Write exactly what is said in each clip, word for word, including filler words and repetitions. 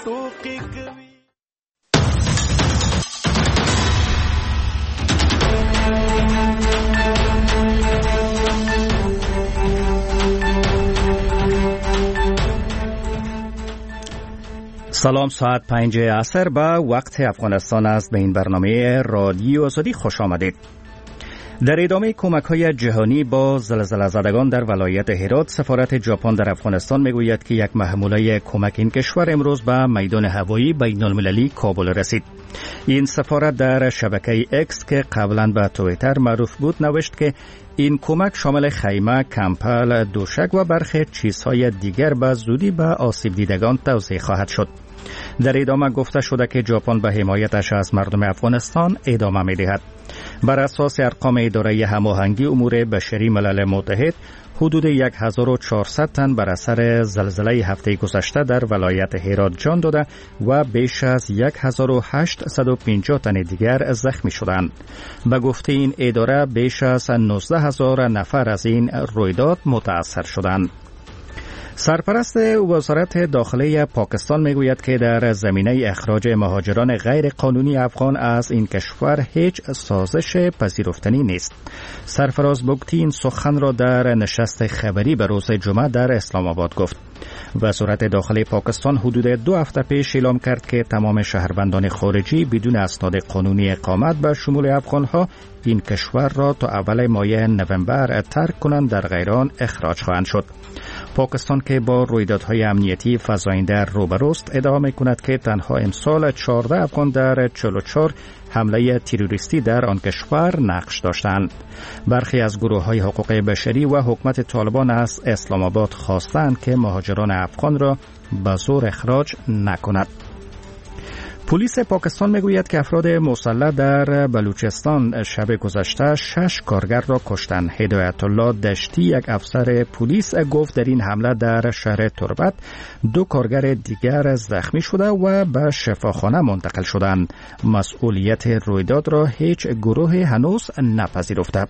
ټوکی کوي. سلام، ساعت پنج عصر به وقت افغانستان است. به این برنامه رادیو آزادی خوش آمدید. در ادامه کمک‌های جهانی با زلزله زدگان در ولایت هرات، سفارت ژاپن در افغانستان میگوید که یک محموله کمک این کشور امروز به میدان هوایی بین المللی کابل رسید. این سفارت در شبکه اکس که قبلا به توییتر معروف بود نوشت که این کمک شامل خیمه، کمپل، دوشک و برخی چیزهای دیگر به زودی به آسیب دیدگان توزیع خواهد شد. در ادامه گفته شده که ژاپن به حمایتش از مردم افغانستان ادامه می‌دهد. بر اساس ارقام اداره هماهنگی امور بشری ملل متحد، حدود هزار و چهارصد تن بر اثر زلزله هفته گذشته در ولایت هرات جان داده و بیش از هزار و هشتصد و پنجاه تن دیگر زخمی شدند. به گفته این اداره بیش از نوزده هزار نفر از این رویداد متاثر شدند. سرپرست وزارت داخلی پاکستان میگوید که در زمینه اخراج مهاجران غیر قانونی افغان از این کشور هیچ سازش پذیرفتنی نیست. سرفراز بگتی این سخن را در نشست خبری به روز جمعه در اسلام آباد گفت. وزارت داخلی پاکستان حدود دو هفته پیش اعلام کرد که تمام شهروندان خارجی بدون اسناد قانونی اقامت به شمول افغانها این کشور را تا اول ماه نوامبر ترک کنند، در غیر آن اخراج خواهند شد. پاکستان که با رویدادهای امنیتی فزاینده روبروست، ادعا می‌کند که تنها امسال چهارده افغان در چهل و چهار حمله تروریستی در آن کشور نقش داشتند. برخی از گروه‌های حقوق بشری و حکومت طالبان از اسلام آباد خواستند که مهاجران افغان را به زور اخراج نکند. پلیس پاکستان میگوید که افراد مسلح در بلوچستان شب گذشته شش کارگر را کشتند. هدایت الله دشتی، یک افسر پلیس، گفت در این حمله در شهر تربت دو کارگر دیگر زخمی شده و به شفاخانه منتقل شدند. مسئولیت رویداد را هیچ گروه هنوز نپذیرفته.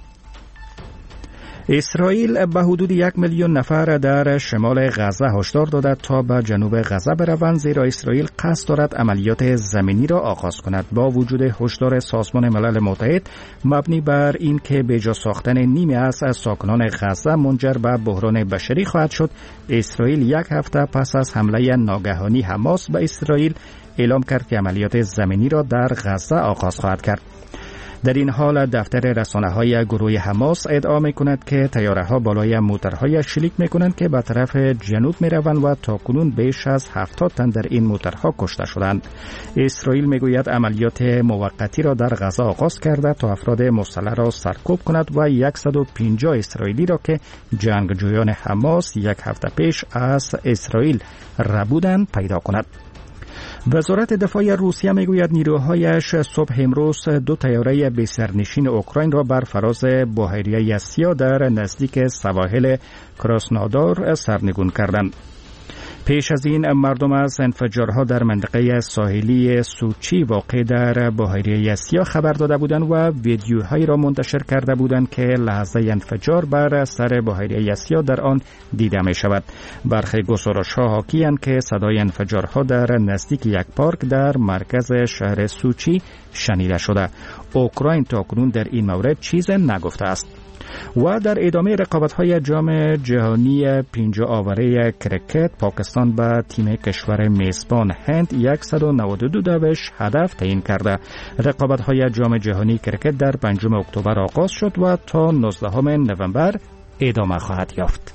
اسرائیل به حدود یک میلیون نفر در شمال غزه هشدار داده تا به جنوب غزه بروند، زیرا اسرائیل قصد دارد عملیات زمینی را آغاز کند. با وجود هشدار سازمان ملل متحد مبنی بر این که به جا ساختن نیمی از ساکنان غزه منجر به بحران بشری خواهد شد، اسرائیل یک هفته پس از حمله ناگهانی حماس به اسرائیل اعلام کرد که عملیات زمینی را در غزه آغاز خواهد کرد. در این حال دفتر رسانه‌های گروه حماس ادعا می‌کند که طیاره‌ها بالای موترهای شلیک می‌کنند که به طرف جنوب می‌روند و تاکنون بیش از هفتاد تن در این موترها کشته شدند. اسرائیل می‌گوید عملیات موقتی را در غزه آغاز کرده تا افراد مسلح را سرکوب کند و صد و پنجاه اسرائیلی را که جنگجویان حماس یک هفته پیش از اسرائیل ربودند پیدا کند. وزارت دفاع روسیه میگوید نیروهایش صبح امروز دو طیاره بی‌سرنشین اوکراین را بر فراز بحیره سیاه در نزدیک سواحل کراسنودار سرنگون کردند. پیش از این مردم از انفجارها در منطقه ساحلی سوچی واقع در بحیره سیاه خبر داده بودند و ویدیوهایی را منتشر کرده بودند که لحظه انفجار بر سر بحیره سیاه در آن دیده می شود. برخی گزارش‌ها حاکی‌اند که صدای انفجارها در نزدیک یک پارک در مرکز شهر سوچی شنیده شده. اوکراین تاکنون در این مورد چیز نگفته است. و در ادامه رقابت‌های جام جهانی پنجاه آوره کرکت، پاکستان به تیم کشور میزبان هند صد و نود و دو دوش هدف تعیین کرده. رقابت‌های جام جهانی کرکت در پنجم اکتبر آغاز شد و تا نوزدهم نوامبر ادامه خواهد یافت.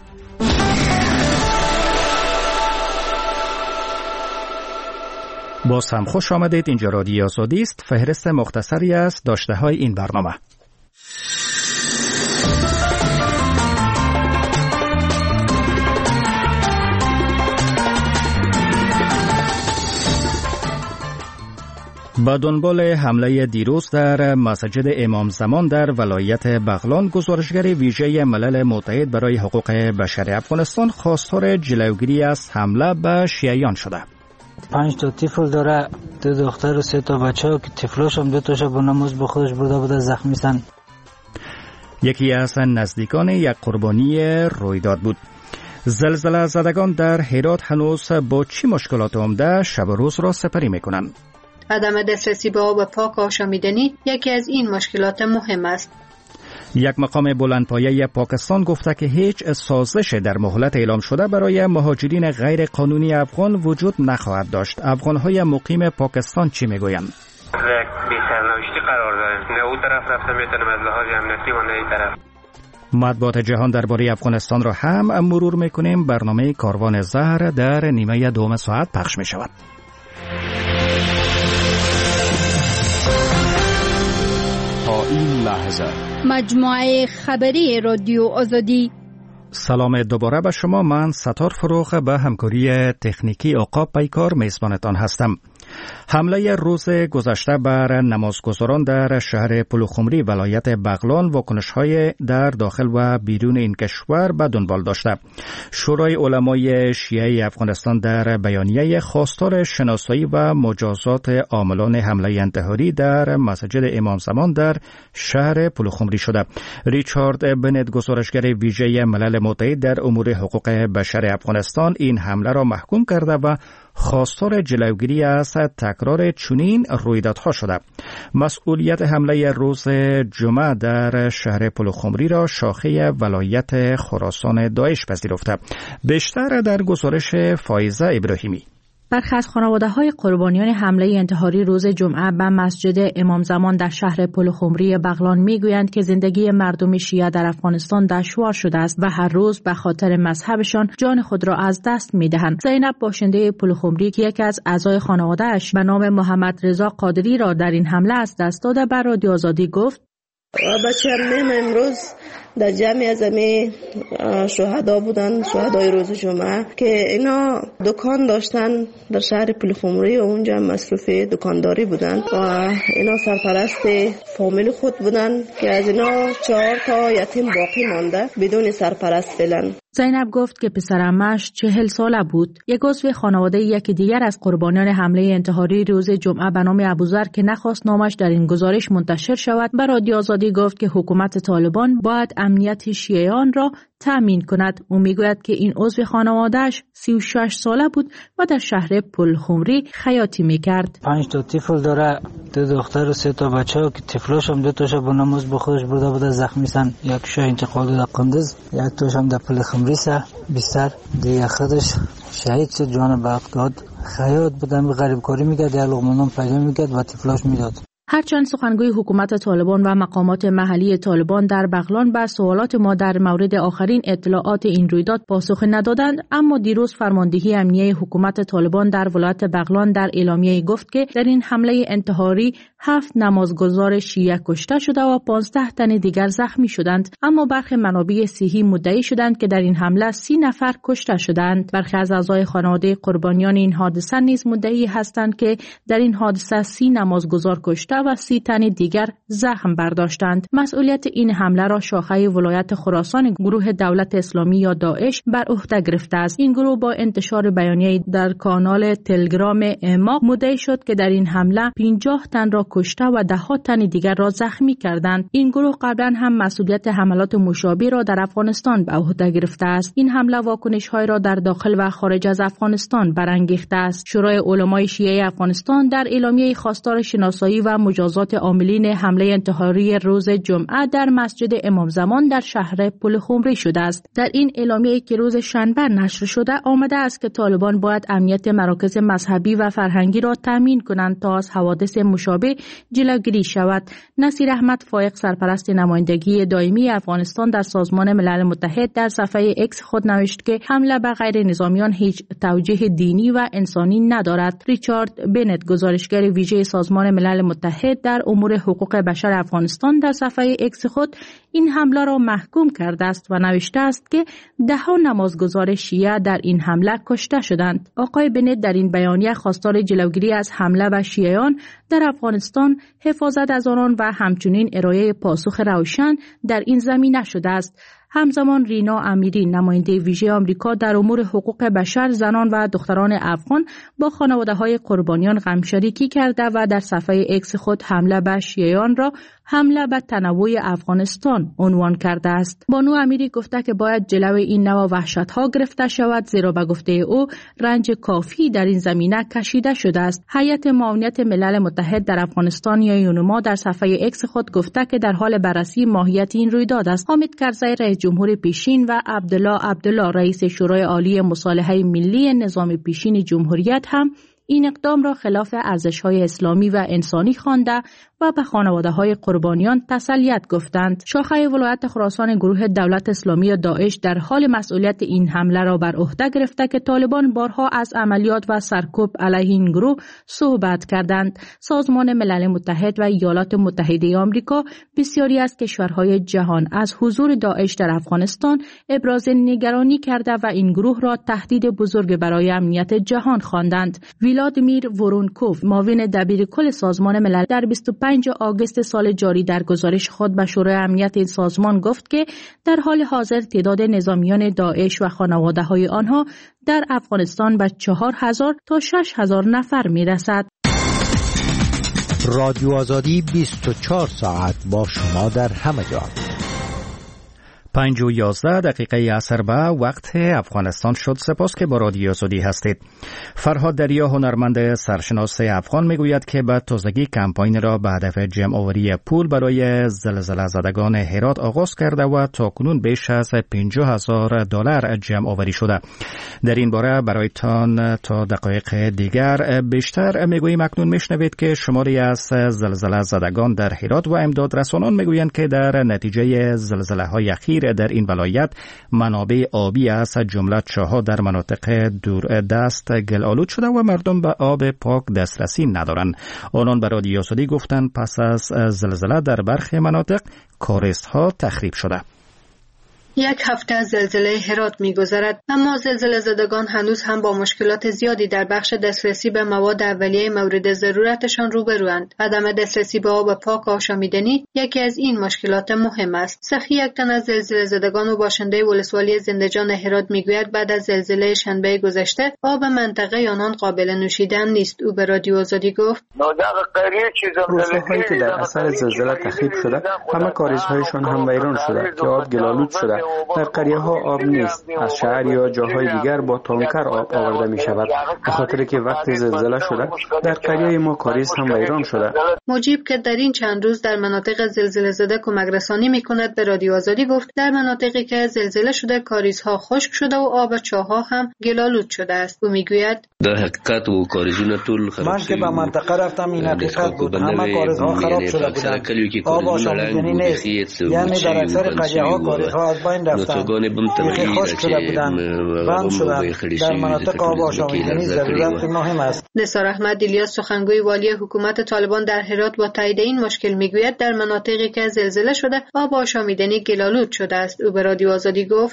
باز هم خوش آمدید. اینجا رادیو آزادی است. فهرست مختصری از داشته‌های این برنامه. با دنبال حمله دیروز در مسجد امام زمان در ولایت بغلان، گزارشگر ویژه ملل متحد برای حقوق بشر افغانستان خواستار جلوگیری از حمله به شیعیان شده. پنج تا طفل داره، دو دختر و سه تا بچه ها که طفلاش هم دو تاشا با نماز به خودش برده بوده زخمی سن. یکی از نزدیکان یک قربانی رویداد بود. زلزله زدگان در هرات هنوز با چی مشکلات عمده شب و روز را سپری میکنند؟ عدم دسترسی به آب پاک و آشامیدنی یکی از این مشکلات مهم است. یک مقام بلندپایه پاکستان گفته که هیچ سازش در مهلت اعلام شده برای مهاجرین غیر قانونی افغان وجود نخواهد داشت. افغان‌های مقیم پاکستان چی میگویند؟ بی سرنوشتی قرار داریم. نه اون طرف رفته میتونیم از لحاظ امنیتی و نه این طرف. مطبوعات جهان درباره افغانستان را هم مرور میکنیم. برنامه کاروان زهر در نیمه دوم ساعت پخش می شود. تا این لحظه مجموعه خبری رادیو آزادی. سلام دوباره به شما. من ستار فروغ به همکاری تکنیکی عقاب پیکار میزبانتان هستم. حمله روز گذشته بر نمازگزاران در شهر پلوخمری ولایت بغلان واکنش‌های در داخل و بیرون این کشور به دنبال داشته. شورای علمای شیعه افغانستان در بیانیه خواستار شناسایی و مجازات عاملان حمله انتحاری در مسجد امام زمان در شهر پلوخمری شده. ریچارد بنت، گزارشگر ویژه ملل متحد در امور حقوق بشر افغانستان، این حمله را محکوم کرده و خواستار جلوگیری از تکرار چنین رویدادها شده. مسئولیت حمله روز جمعه در شهر پلوخمری را شاخه ولایت خراسان داعش پذیرفته. بیشتر در گزارش فایزه ابراهیمی. برخی از خانواده‌های قربانیان حمله انتحاری روز جمعه به مسجد امام زمان در شهر پلوخمری بغلان میگویند که زندگی مردم شیعه در افغانستان دشوار شده است و هر روز به خاطر مذهبشان جان خود را از دست می‌دهند. زینب، باشنده پلوخمری که یکی از اعضای خانواده‌اش به نام محمد رضا قادری را در این حمله از دست داده، به رادیو آزادی گفت: بچه‌م امروز در جمعی از امی شهدا بودن، شهدای روز جمعه، که اینا دکان داشتن در شهر پلوخمری و اونجا مصروف دکانداری بودن و اینا سرپرست فامیل خود بودن که از اینا چهار تا یتیم باقی مانده بدون سرپرست فعلا. زینب گفت که پسرعمه‌اش چهل ساله بود. یک عضو خانواده یکی دیگر از قربانیان حمله انتحاری روز جمعه به نام ابوذر که نخواست نامش در این گزارش منتشر شود، به رادیو آزادی گفت که حکومت طالبان باید امنیت شیعیان را تأمین کند. او میگوید که این عضو خانواده‌اش سی و شش ساله بود و در شهر پلخمری خیاطی میکرد. پنج تا طفل داره، دو دختر و سه تا بچه که طفلاش هم دو تاشا با نماز به خودش برده بوده زخمی سن. یک شا انتقال در قندز، یک تاش هم در پلخمری سه بیستر دیگه خودش شهید شد. جان بختگاد خیاط بودن، به غریب کاری میکرد، یا لقمه پیدا میکرد و طفلاش میداد. هرچند سخنگوی حکومت طالبان و مقامات محلی طالبان در بغلان بر سوالات ما در مورد آخرین اطلاعات این رویداد پاسخ ندادند، اما دیروز فرماندهی امنیه حکومت طالبان در ولایت بغلان در اعلامیه گفت که در این حمله انتحاری هفت نمازگزار شیعه کشته شده و پانزده تن دیگر زخمی شدند. اما برخی منابع صحی مدعی شدند که در این حمله سی نفر کشته شدند. برخی از اعضای خانواده قربانیان این حادثه نیز مدعی هستند که در این حادثه سی نمازگزار کشته و سی تن دیگر زخم برداشتند. مسئولیت این حمله را شاخه ولایت خراسان گروه دولت اسلامی یا داعش بر عهده گرفته است. این گروه با انتشار بیانیه در کانال تلگرام اعماق مدعی شد که در این حمله پنجاه تن را کشته و ده ها تن دیگر را زخمی کردند. این گروه قبلا هم مسئولیت حملات مشابه را در افغانستان به عهده گرفته است. این حمله واکنش‌های را در داخل و خارج از افغانستان برانگیخته است. شورای علمای شیعه افغانستان در اعلامیه خواستار شناسایی و مجازات عاملین حمله انتحاری روز جمعه در مسجد امام زمان در شهر پلخمری شده است. در این اعلامیه که روز شنبه نشر شده آمده است که طالبان باید امنیت مراکز مذهبی و فرهنگی را تامین کنند تا از حوادث مشابه جلوگیری شود. نصیر احمد فائق، سرپرست نمایندگی دائمی افغانستان در سازمان ملل متحد، در صفحه اکس خود نوشت که حمله به غیر نظامیان هیچ توجیه دینی و انسانی ندارد. ریچارد بنت، گزارشگر ویژه سازمان ملل متحد در امور حقوق بشر افغانستان، در صفحه اکس خود این حمله را محکوم کرده است و نوشته است که ده ها نمازگزار شیعه در این حمله کشته شدند. آقای بنت در این بیانیه خواستار جلوگیری از حمله به شیعیان در افغانستان، حفاظت از آنان و همچنین ارائه پاسخ روشن در این زمینه شده است. همزمان رینا امیری نماینده ویژه آمریکا در امور حقوق بشر، زنان و دختران افغان با خانواده‌های قربانیان غمشریکی کرده و در صفحه اکس خود حمله به شیعیان را حمله به تنوع افغانستان عنوان کرده است. بانو امیری گفته که باید جلوی این نوع وحشت‌ها گرفته شود، زیرا به گفته او رنج کافی در این زمینه کشیده شده است. هیئت معاونت ملل متحد در افغانستان یا یونما در صفحه اکس خود گفته که در حال بررسی ماهیت این رویداد است. حامد کرزی رئیس جمهور پیشین و عبدالله عبدالله رئیس شورای عالی مصالحه ملی نظام پیشین جمهوریت هم این اقدام را خلاف ارزش‌های اسلامی و انسانی خوانده و به خانواده‌های قربانیان تسلیت گفتند. شاخه ولایت خراسان گروه دولت اسلامی داعش در حال مسئولیت این حمله را بر عهده گرفته که طالبان بارها از عملیات و سرکوب علیه این گروه صحبت کردند. سازمان ملل متحد و ایالات متحده آمریکا بسیاری از کشورهای جهان از حضور داعش در افغانستان ابراز نگرانی کرده و این گروه را تهدید بزرگ برای امنیت جهان خواندند. ولادیمیر ورونکوف، معاون دبیر کل سازمان ملل، در بیست و پنج آگوست سال جاری در گزارش خود به شورای امنیت این سازمان گفت که در حال حاضر تعداد نظامیان داعش و خانواده‌های آنها در افغانستان به چهار هزار تا شش هزار نفر می‌رسد. رادیو آزادی بیست و چهار ساعت با شما در همه جا. پنج و یازده دقیقه عصر به وقت افغانستان شد. سپاس که با رادیو آزادی هستید. فرهاد دریا، هنرمند سرشناس افغان، میگوید که به تازگی کمپاین را به هدف جمع آوری پول برای زلزله زدگان هرات آغاز کرده و تاکنون بیش از پنجاه هزار دلار جمع آوری شده. در این باره برایتان تا دقایق دیگر بیشتر میگوییم. اکنون میشنوید که شماری از زلزله زدگان در هرات و امداد رسانان میگویند که در نتیجه زلزله های اخیر در این ولایت منابع آبی از جمله چاه‌ها در مناطق دور دست گل آلود شده و مردم به آب پاک دسترسی ندارند. آنان به رادیو آزادی گفتند پس از زلزله در برخی مناطق کاریزها تخریب شده. یک هفته از زلزله هرات می‌گذرد، اما زلزله زدگان هنوز هم با مشکلات زیادی در بخش دسترسی به مواد اولیه مورد ضرورتشان روبروند. عدم دسترسی به آب پاک و آشامیدنی یکی از این مشکلات مهم است. سخی یک تن از زلزله زدگان و باشنده ولسوالی زنده‌جان هرات میگوید بعد از زلزله شنبه گذشته آب منطقه آنان قابل نوشیدن نیست. او به رادیو آزادی گفت: روستاهایی که در اثر زلزله تخریب شده همه کاریزهایشان هم ویران شده که آب گل‌آلود شده. در قریه ها آب نیست. از شهر یا جاهای دیگر با تانکر آب آورده می شود. به خاطر که وقت زلزله شده در قریه ما کاریز هم ویران شده. مجیب که در این چند روز در مناطق زلزله زده کمک رسانی می کند به رادیو آزادی گفت در مناطقی که زلزله شده کاریزها خشک شده و آب چاه‌ها هم گل‌آلود شده است. او میگوید: در حقیقت و کاریزونه طول خراب من که به منطقه رفتم این حقیقت بود. همه کاریزها خراب شده بودند. آب آشامیدنی نیست. یعنی در اکثر قریه ها کاریزها از بین رفتند. یکی خشک شده بودند، بند شدند. در مناطق آب آشامیدنی ضرورت مهم است. نثار احمد الیاس، سخنگوی والی حکومت طالبان در هرات، با تایید این مشکل میگوید در مناطقی که زلزله شده آب آشامیدنی گل‌آلود شده است. او به رادیو آزادی گفت: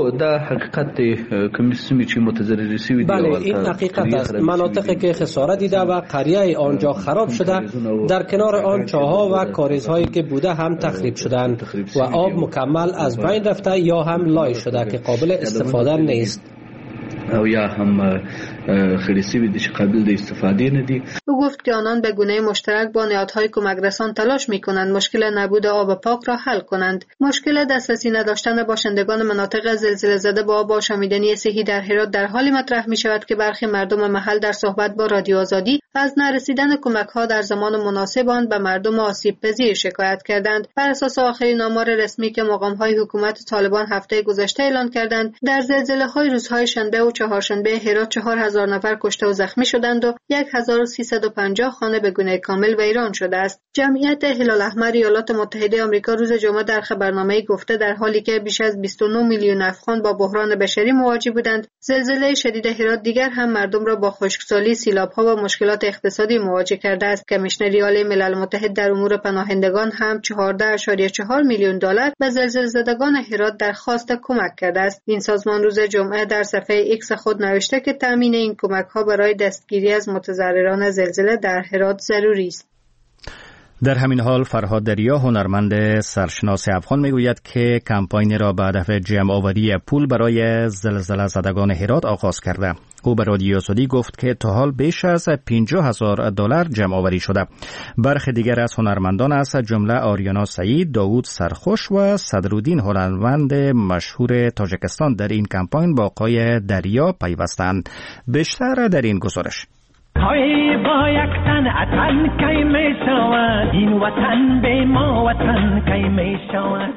بله، این حقیقت است. مناطقی که خسارت دیده و قریه آنجا خراب شده، در کنار آن چاه‌ها و کاریزهایی که بوده هم تخریب شدند و آب مکمل از بین رفته یا هم لای شده که قابل استفاده نیست. او یا هم خلیسی بیده که قابل استفاده ندی. او گفت که آنان به گونه مشترک با نهادهای کمک رسان تلاش می کنند مشکل نبود آب پاک را حل کنند. مشکل دسترسی نداشتن باشندگان مناطق زلزله زده با آب آشامیدنی صحی در هرات در حالی مطرح می شود که برخی مردم محل در صحبت با رادیو آزادی از نرسیدن کمک ها در زمان مناسب آن به مردم آسیب پذیر شکایت کردند. بر اساس آخرین آمار رسمی که مقام های حکومت طالبان هفته گذشته اعلان کردند، در زلزله های روزهای شنبه و چهارشنبه هرات چهار هزار نفر کشته و زخمی شدند و هزار و سیصد و پنجاه خانه به گونه کامل ویران شده است. جمعیت هلال احمر ایالات متحده آمریکا روز جمعه در خبرنامه‌ای گفته در حالی که بیش از بیست و نه میلیون افغان با بحران بشری مواجه بودند، زلزله شدید هرات دیگر هم مردم را با خشکسالی، سیلاب‌ها و مشکلات اقتصادی مواجه کرده است. کمیشنری عالی ملل متحد در امور پناهندگان هم چهارده اشاریه چهار میلیون دلار به زلزله زدگان هرات درخواست کمک کرده است. این سازمان روز جمعه در صفحه ایکس خود نوشته که تامین این کمک‌ها برای دستگیری از متضرران زلزله در هرات ضروری است. در همین حال فرهاد دریا هنرمند سرشناس افغان میگوید که کمپاین را به هدف جمع آوری پول برای زلزله زدگان هرات آغاز کرده. او به رادیو آزادی گفت که تا حال بیش از پنجاه هزار دلار جمع آوری شده. برخی دیگر از هنرمندان از جمله آریانا سعید، داوود سرخوش و صدرالدین هنرمند مشهور تاجیکستان در این کمپاین با آقای دریا پیوستند. بیشتر در این گزارش. های با یک تن اتن کی می شود، این وطن به ما وطن کی می شود.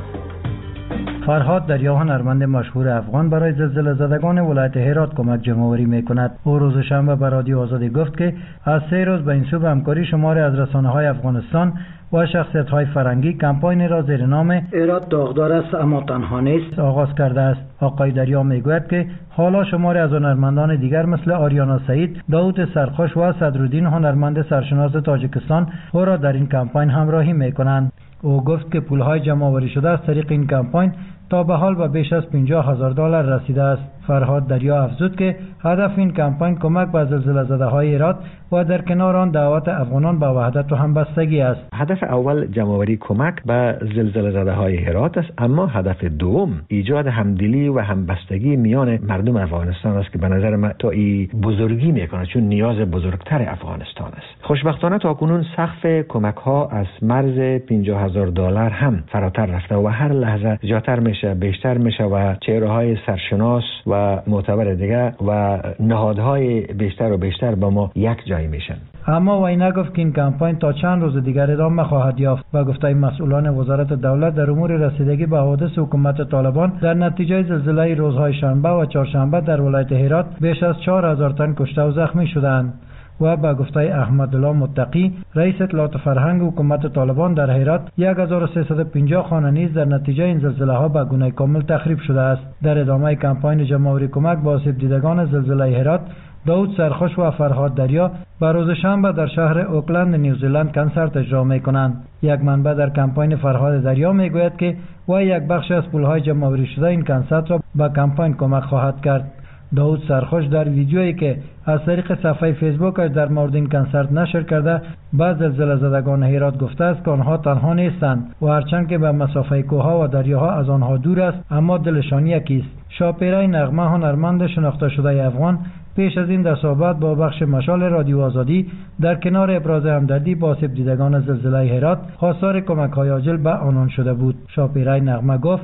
فرهاد دریا هنرمند مشهور افغان برای زلزله زدگان ولایت هرات کمک جمع‌آوری می‌کند. او روز شنبه به رادیو آزادی گفت که از سه روز به این سو به همکاری شماری از رسانه‌های افغانستان و شخصیت‌های فرنگی کمپاین را زیر نام هرات داغدار است اما تنها نیست آغاز کرده است. آقای دریا میگوید که حالا شماری از هنرمندان دیگر مثل آریانا سعید، داوود سرخوش و صدرالدین هنرمند سرشناس تاجیکستان او را در این کمپاین همراهی می‌کنند. او گفت که پول‌های جمع‌آوری شده از طریق این کمپاین تا به حال به بیش از پنجاه هزار دلار رسیده است. فرهاد دریا افزود که هدف این کمپاین کمک به زلزله زده‌های هرات و در کنار آن دعوت افغانان به وحدت و همبستگی است. هدف اول جمع‌آوری کمک به زلزله زده‌های هرات است، اما هدف دوم ایجاد همدلی و همبستگی میان مردم افغانستان است که به نظر من تا این بزرگی میکنه، چون نیاز بزرگتر افغانستان است. خوشبختانه تاکنون سقف کمک‌ها از مرز پنجاه هزار دلار هم فراتر رفته و هر لحظه زیادتر میشه، بیشتر میشه و چهره‌های سرشناس و معتبر دیگر و نهادهای بیشتر و بیشتر با ما یک جای میشن. اما وی نگفت که این کمپاین تا چند روز دیگر ادامه خواهد یافت. و گفته مسئولان وزارت دولت در امور رسیدگی به حوادث حکومت طالبان در نتیجه زلزله روزهای شنبه و چهارشنبه در ولایت هرات بیش از چهار هزار تن کشته و زخمی شدند. و با گفته احمدالله متقی رئیس اطلاعات فرهنگ حکومت طالبان در هرات یک هزار و سیصد و پنجاه خانه نیز در نتیجه این زلزله ها به گونه کامل تخریب شده است. در ادامه کمپاین جمع‌آوری کمک به آسیب دیدگان زلزله هرات، داوود سرخوش و فرهاد دریا به روز شنبه در شهر اوکلند نیوزیلند کنسرت اجرا می‌کنند. یک منبع در کمپاین فرهاد دریا میگوید که و یک بخش از پول‌های جمع‌آوری شده این کنسرت را به کمپاین کمک خواهد کرد. داوود سرخوش در ویدیویی که از طریق صفحه فیسبوکش در مورد این کنسرت نشر کرده به زلزله زدگان هرات گفته است که آنها تنها نیستند و هرچند که به مسافه کوهها و دریاها از آنها دور است اما دلشان یکی است. شاپیره نغمه هنرمند شناخته شده افغان پیش از این در صحبت با بخش مشال رادیو آزادی در کنار ابراز همدردی با آسیب دیدگان زلزله هرات خواستار کمک‌های عاجل به آنان شده بود. شاپیره نغمه گفت: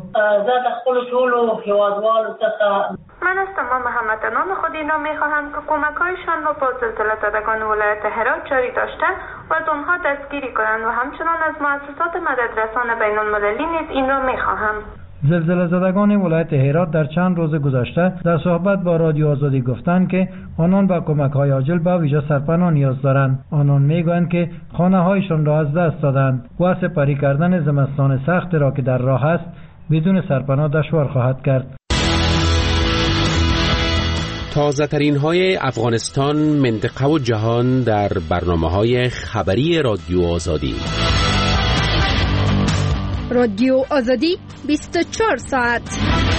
من از تمام هموطنان خود اینا میخواهم که کمک‌هایشان را با زلزله زدگان ولایت هرات جاری داشته و از آنها دستگیری کنند و همچنان از مؤسسات مددرسان بین‌المللی نیز این را میخواهم. زلزله زدگان ولایت هرات در چند روز گذشته در صحبت با رادیو آزادی گفتند که آنان به کمک‌های عاجل به ویژه سرپناه نیاز دارند. آنان میگویند که خانه‌هایشان را از دست دادند و سپری کردن زمستان سخت را که در راه است بدون سرپناه دشوار خواهد کرد. تازه ترین های افغانستان، منطقه و جهان در برنامه های خبری رادیو آزادی. رادیو آزادی بیست و چهار ساعت.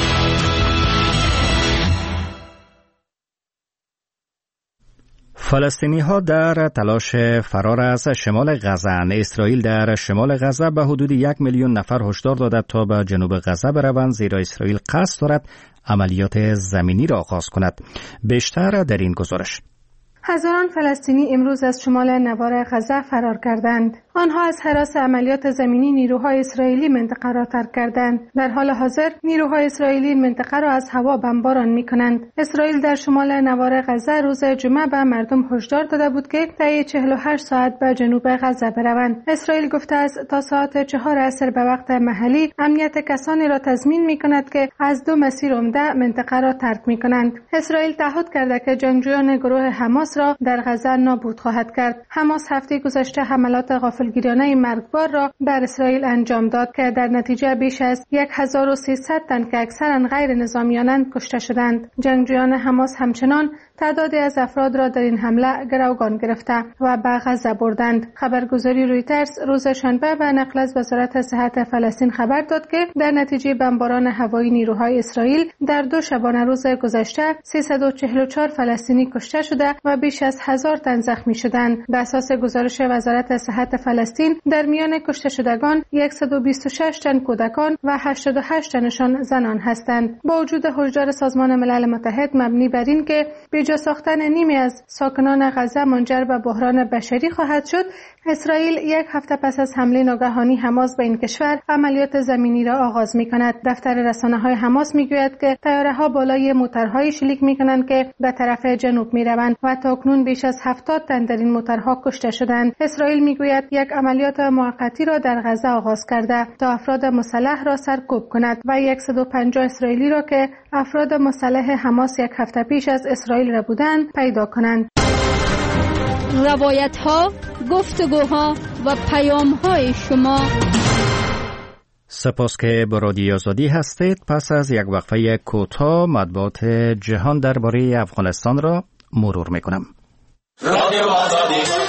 فلسطینی ها در تلاش فرار از شمال غزه. اسرائیل در شمال غزه به حدود یک میلیون نفر هشدار داده تا به جنوب غزه بروند، زیرا اسرائیل قصد دارد عملیات زمینی را آغاز کند. بیشتر در این گزارش. هزاران فلسطینی امروز از شمال نوار غزه فرار کردند. آنها از هراس عملیات زمینی نیروهای اسرائیلی منطقه را ترک کردند. در حال حاضر نیروهای اسرائیلی منطقه را از هوا بمباران می‌کنند. اسرائیل در شمال نوار غزه روز جمعه به مردم هشدار داده بود که طی چهل و هشت ساعت به جنوب غزه بروند. اسرائیل گفته است تا ساعت چهار عصر به وقت محلی امنیت کسانی را تضمین می‌کند که از دو مسیر عمده منطقه را ترک می‌کنند. اسرائیل تعهد کرده که جنگجویان گروه حماس را در غزه نابود خواهد کرد. حماس هفته گذشته حملات غافلگیرانه مرگبار را بر اسرائیل انجام داد که در نتیجه بیش از هزار و سیصد تن که اکثرا غیر نظامیانند کشته شدند. جنگجویان حماس همچنان تعدادی از افراد را در این حمله گروگان گرفته و به غزه بردند. خبرگزاری رویترز روز شنبه به نقل از وزارت صحت فلسطین خبر داد که در نتیجه بمباران هوایی نیروهای اسرائیل در دو شبانه روز گذشته سیصد و چهل و چهار فلسطینی کشته شده و بیش از هزار تن زخمی شدند. به اساس گزارش وزارت صحت فلسطین در میان کشته شدگان صد و بیست و شش تن کودکان و هشتاد و هشت تنشان زنان هستند. با وجود هشدار سازمان ملل متحد مبنی بر این که بیجا ساختن نیمی از ساکنان غزه منجر به بحران بشری خواهد شد، اسرائیل یک هفته پس از حمله ناگهانی حماس به این کشور عملیات زمینی را آغاز می‌کند. دفتر رسانه‌های حماس می‌گوید که طیاره‌ها بالای موترهای شلیک می‌کنند که به طرف جنوب می‌روند و تاکنون بیش از هفتاد تن در این موترها کشته شدند. اسرائیل می‌گوید یک عملیات موقتی را در غزه آغاز کرده تا افراد مسلح را سرکوب کند و صد و پنجاه اسرائیلی را که افراد مسلح حماس یک هفته پیش از اسرائیل را بودند پیدا کنند. روایت‌ها، گفتگوها و پیام‌های شما. سپاس که با رادیو آزادی هستید. پس از یک وقفه کوتاه مطبوعات جهان درباره افغانستان را مرور می‌کنم. رادیو آزادی.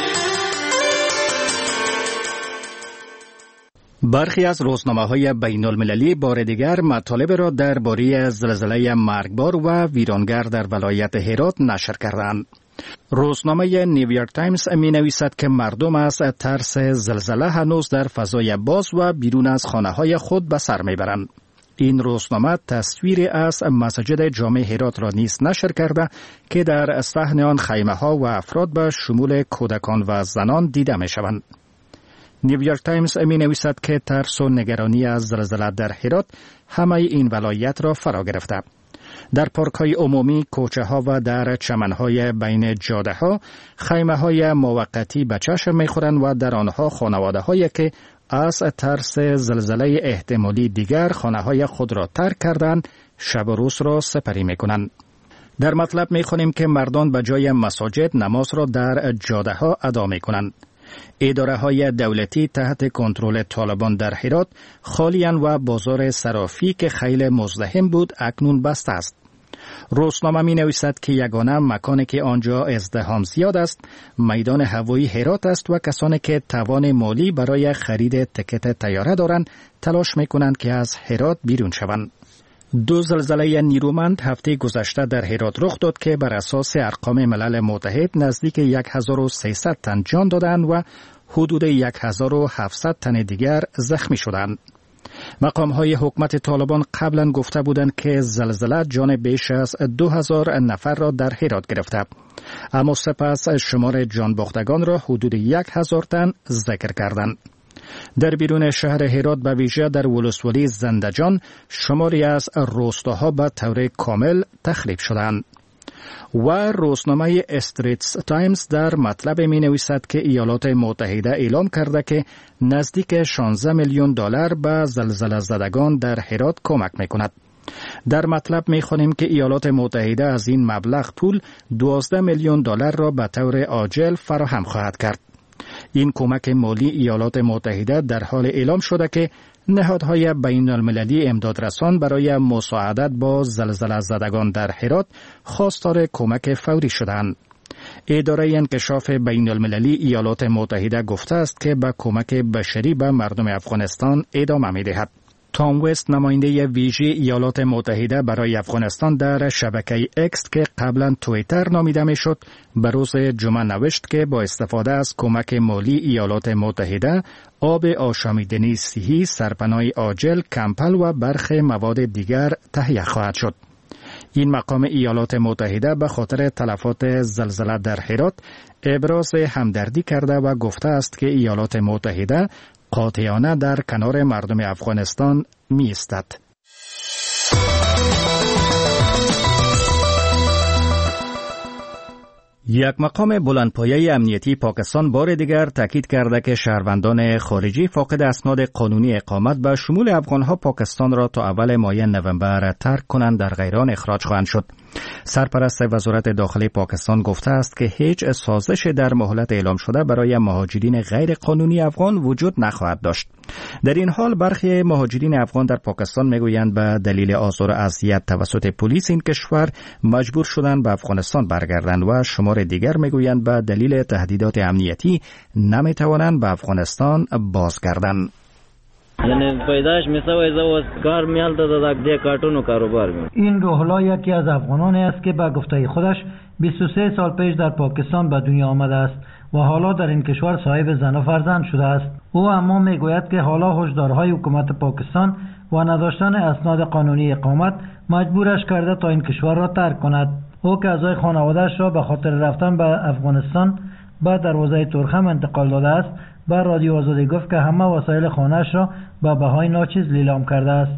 برخی از روزنامه‌های بین‌المللی بار دیگر مطالب را درباره زلزله مرگبار و ویرانگر در ولایت هرات نشر کردند. روزنامه نیویورک تایمز می‌نویسد که مردم از ترس زلزله هنوز در فضای باز و بیرون از خانه‌های خود به سر می‌برند. این روزنامه تصویری از مسجد جامع هرات را نیز نشر کرده که در صحن آن خیمه‌ها و افراد به شمول کودکان و زنان دیده می‌شوند. نیویورک تایمز می نویسد که ترس و نگرانی از زلزله در هرات همه این ولایت را فرا گرفته. در پارک‌های عمومی، کوچه‌ها و در چمن‌های بین جاده‌ها خیمه‌های موقتی به چشم می‌خورند و در آنها خانواده‌هایی که از ترس زلزله احتمالی دیگر خانه‌های خود را ترک کردند، شب و روز را سپری می‌کنند. در مطلب می‌خوانیم که مردان به جای مساجد نماز را در جاده‌ها ادا می‌کنند. اداره‌های دولتی تحت کنترل طالبان در هرات خالی‌اند و بازار صرافی که خیلی مزدحم بود اکنون بسته است. روزنامه می‌نویسد که یگانه مکانی که آنجا ازدحام زیاد است میدان هوایی هرات است و کسانی که توان مالی برای خرید تکت طیاره دارند تلاش می‌کنند که از هرات بیرون شوند. دو زلزله نیرومند هفته گذشته در هرات رخ داد که بر اساس ارقام ملل متحد نزدیک هزار و سیصد تن جان دادند و حدود هزار و هفتصد تن دیگر زخمی شدند. مقام‌های حکومت طالبان قبلا گفته بودند که زلزله جان بیش از دو هزار نفر را در هرات گرفته، اما سپس شمار جان باختگان را حدود هزار تن ذکر کردند. در بیرون شهر هرات به ویژه در ولسوالی زندجان شماری از روستاها به طور کامل تخریب شدند. و روزنامه استریتس تایمز در مطلب می نویسد که ایالات متحده اعلام کرده که نزدیک شانزده میلیون دلار به زلزله زدگان در هرات کمک می کند. در مطلب می خوانیم که ایالات متحده از این مبلغ پول دوازده میلیون دلار را به طور عاجل فراهم خواهد کرد. این کمک مالی ایالات متحده در حال اعلام شده که نهادهای بین المللی امدادرسان برای مساعدت با زلزله زدگان در هرات خواستار کمک فوری شدند. اداره انکشاف بین المللی ایالات متحده گفته است که به کمک بشری به مردم افغانستان ادامه می دهد. تام وست نماینده ویژه ایالات متحده برای افغانستان در شبکه اکس که قبلا توییتر نامیده می شد به روز جمعه نوشت که با استفاده از کمک مالی ایالات متحده آب آشامیدنی صحی، سرپناه عاجل، کمپل و برخی مواد دیگر تهیه خواهد شد. این مقام ایالات متحده به خاطر تلفات زلزله در هرات ابراز همدردی کرده و گفته است که ایالات متحده قاطعانه در کنار مردم افغانستان می ایستد. یک مقام بلندپایه امنیتی پاکستان بار دیگر تاکید کرده که شهروندان خارجی فاقد اسناد قانونی اقامت به شمول افغانها پاکستان را تا اول ماه نوامبر ترک کنند در غیران اخراج خواهند شد. سرپرست وزارت داخلی پاکستان گفته است که هیچ سازش در مهلت اعلام شده برای مهاجرین غیر قانونی افغان وجود نخواهد داشت. در این حال برخی مهاجرین افغان در پاکستان میگویند به دلیل آزار و اذیت توسط پلیس این کشور مجبور شدند به افغانستان برگردند و شمار دیگر میگویند به دلیل تهدیدات امنیتی نمیتوانند به افغانستان بازگردند. این روحلا یکی از افغانانی است که به گفته خودش بیست و سه سال پیش در پاکستان به دنیا آمده است و حالا در این کشور صاحب زن و فرزند شده است. او اما میگوید که حالا هشدارهای حکومت پاکستان و نداشتن اسناد قانونی اقامت مجبورش کرده تا این کشور را ترک کند. او که اعضای خانواده‌اش را به خاطر رفتن به افغانستان به دروازه تورخم انتقال داده است، به رادیو آزادی گفت که همه وسایل خانه‌اش را به بهای ناچیز لیلام کرده است.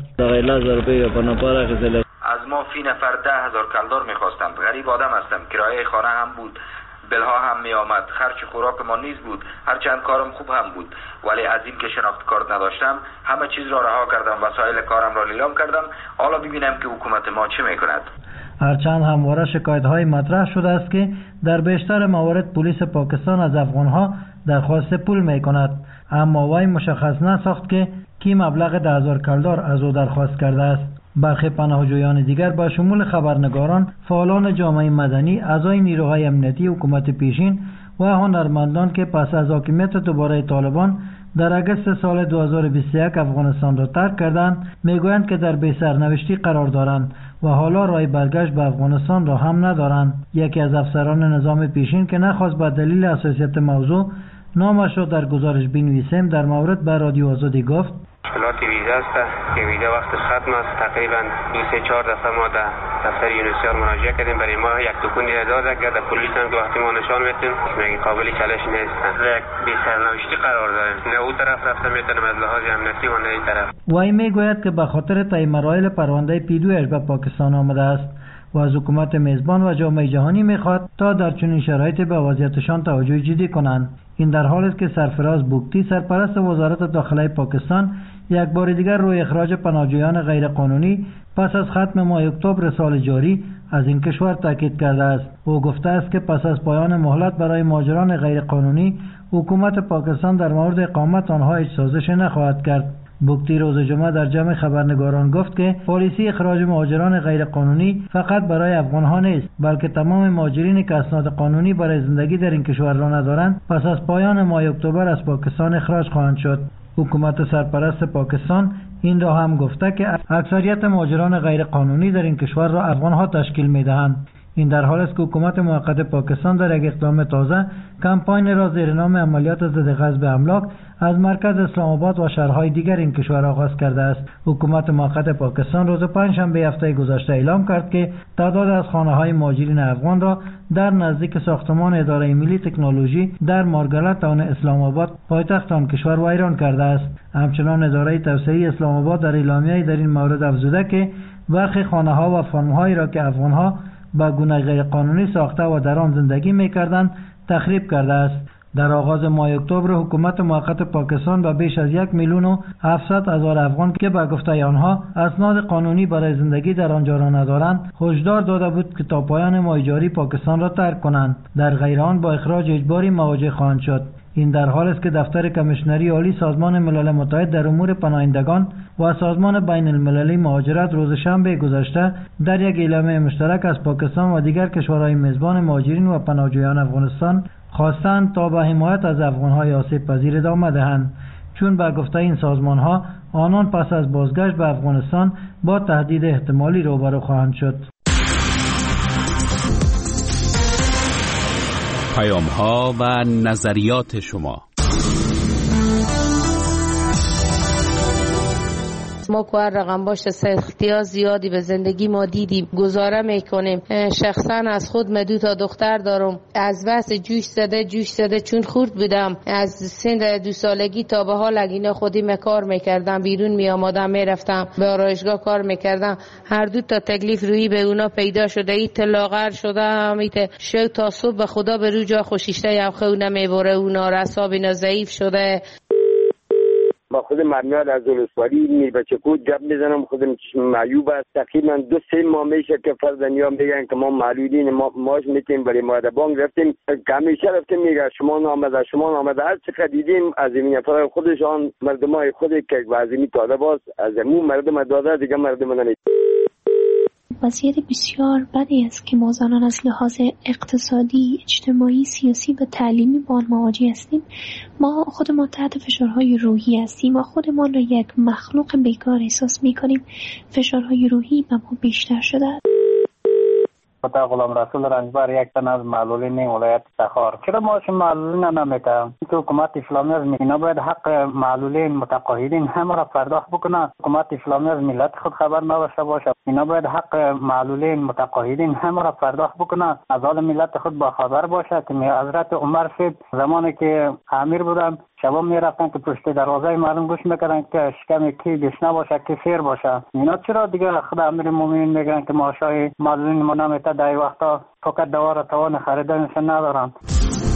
از ما فی نفر ده هزار کلدار میخواستند. غریب آدم هستم، کرایه خانه هم بود، بلها هم می آمد، خرچ خوراک ما نیز بود، هرچند کارم خوب هم بود، ولی از این که شناخت کارت نداشتم همه چیز را رها کردم، وسایل کارم را لیلام کردم. حالا ببینم که حکومت ما چه میکند. هرچند همواره شکایت‌های مطرح شده است که در بیشتر موارد پلیس پاکستان از افغان‌ها درخواست پول میکند، اما وی مشخص نساخت که کی مبلغ ده هزار کلدار از او درخواست کرده است. برخی پناهجویان دیگر به شمول خبرنگاران، فعالان جامعه مدنی، اعضای نیروهای امنیتی حکومت پیشین و هنرمندان که پس از حاکمیت دوباره طالبان در اگست سال دو هزار و بیست و یک افغانستان را ترک کردند، میگویند که در بی سرنوشتی قرار دارند و حالا راه برگشت به افغانستان را هم ندارند. یکی از افسران نظام پیشین که نخواست به دلیل حساسیت موضوع نامش را در گزارش بنویسیم، در مورد به رادیو آزادی گفت: مشکلات ویزا است که ویزا وقت ختم است. تقریبا دو سه چهار دفعه ما در دفتر یونسیار مراجعه کردیم، برای ما یک تکونی داده که در پلیس هم که وقتی ما نشان میتیم میگه قابل چالش نیستن. یک بی سرنوشتی قرار داریم، نه اون طرف رفته میتونم از لحاظ امنیتی و نه این طرف. وی میگوید که به خاطر طی مراحل پرونده پی دو اچ به پاکستان آمده است و از حکومت میزبان و جامعه جهانی میخواد تا در چنین شرایطی به وضعیتشان توجه جدی کنند. این در حالی است که سرفراز بوکتی، سرپرست وزارت داخلی پاکستان، یک بار دیگر روی اخراج پناهجویان غیرقانونی پس از ختم ماه اکتبر سال جاری از این کشور تاکید کرده است. او گفته است که پس از پایان مهلت برای مهاجران غیرقانونی، حکومت پاکستان در مورد اقامت آنها هیچ سازش نخواهد کرد. بوکتی روز جمعه در جمع خبرنگاران گفت که پالیسی اخراج مهاجران غیرقانونی فقط برای افغانها نیست، بلکه تمام مهاجرینی که اسناد قانونی برای زندگی در این کشور را ندارند پس از پایان ماه اکتبر از پاکستان اخراج خواهند شد. حکومت سرپرست پاکستان این را هم گفته که اکثریت مهاجران غیرقانونی در این کشور را افغانها تشکیل می‌دهند. این در حالی است که حکومت موقت پاکستان در یک اقدام تازه کمپاین را زیر نام عملیات ضد غصب املاک از مرکز اسلام آباد و شهرهای دیگر این کشور آغاز کرده است. حکومت موقت پاکستان روز پنجشنبه هفته گذشته اعلام کرد که تعداد از خانه‌های مهاجرین افغان را در نزدیک ساختمان اداره ملی تکنولوژی در مارگله تاون اسلام آباد پایتخت آن کشور ویران کرده است. همچنان اداره توسعه اسلام آباد در اعلامیه‌ای در این مورد افزوده که برخی خانه‌ها و فرم‌هایی را که افغان‌ها با گونه غیرقانونی ساخته و در آن زندگی می‌کردند تخریب کرده است. در آغاز ماه اکتبر حکومت موقت پاکستان به بیش از یک میلیون و هفتصد هزار افغان که به گفته آنها اسناد قانونی برای زندگی در آنجا را ندارند هشدار داده بود که تا پایان ماه جاری پاکستان را ترک کنند، در غیر آن با اخراج اجباری مواجه خواهند شد. این در حالی است که دفتر کمیشنری عالی سازمان ملل متحد در امور پناهندگان و سازمان بین المللی مهاجرت روز شنبه گذشته در یک اعلامیه مشترک از پاکستان و دیگر کشورهای میزبان مهاجرین و پناهجویان افغانستان خواستند تا به حمایت از افغان‌های آسیب پذیر ادامه دهند، چون به گفته این سازمان‌ها آنان پس از بازگشت به افغانستان با تهدید احتمالی روبرو خواهند شد. پیام‌ها و نظریات شما. ما که هر رقم باشه سختی ها زیادی به زندگی ما دیدیم، گزاره میکنیم. شخصا از خود من دو تا دختر دارم، از بس جوش زده جوش زده چون خورد بودم از سن دو سالگی تا به حال اینا خودی کار میکردم، بیرون میامادم میرفتم به آرایشگاه کار میکردم. هر دو تا تکلیف روی به اونا پیدا شده، ایت لاغر شده ایت شو تا صبح به خدا به رو جا خوشیشته یا خو نمیبره، اونا رساب اینا ضعیف شده. با خود مرمیاد از ولسوالی میربچکوت گپ میزنم، خودم چشم معیوب است. تقریبا دو سه ماه میشه که فرزندیام میگن که ما معلولین، ما ماش میتیم برای ماده بانک رفتیم که همیشه رفتیم میگه شما نامده شما نامده. هر چقدر دیدیم از این نفر خودشان مردمای خود که وازمی داده باز از مو مردم داده دیگه مردم نمی. وضعیت بسیار بدی است که ما زنان از لحاظ اقتصادی، اجتماعی، سیاسی و تعلیمی با آن مواجه هستیم. ما خودمان تحت فشارهای روحی هستیم. ما خودمان را یک مخلوق بیکار احساس می‌کنیم. فشارهای روحی به ما بیشتر شده است. خدا غلام رسول رنجبر یک تن از معلولین ولایت تخار. چرا ماش معلولین نمیتیم؟ که حکومت اسلامی از اینا باید حق معلولین متقاعدین همه را پرداخت بکنه. حکومت اسلامی از ملت خود خبر نداشته باشه. اینا باید حق معلولین متقاعدین همه را پرداخت بکنه. از حال ملت خود با خبر باشه که حضرت عمر شد زمانی که امیر بودن شبا می رفتن که پشت دروازه مردم گوش میکردن که شکم کی گشنه باشه که سیر باشه. اینا چرا دیگه خدا امیر مومنین میگن که ماشای معلولین ما نمیته در وقتا فقط دوا را توان خریدنش ندارن.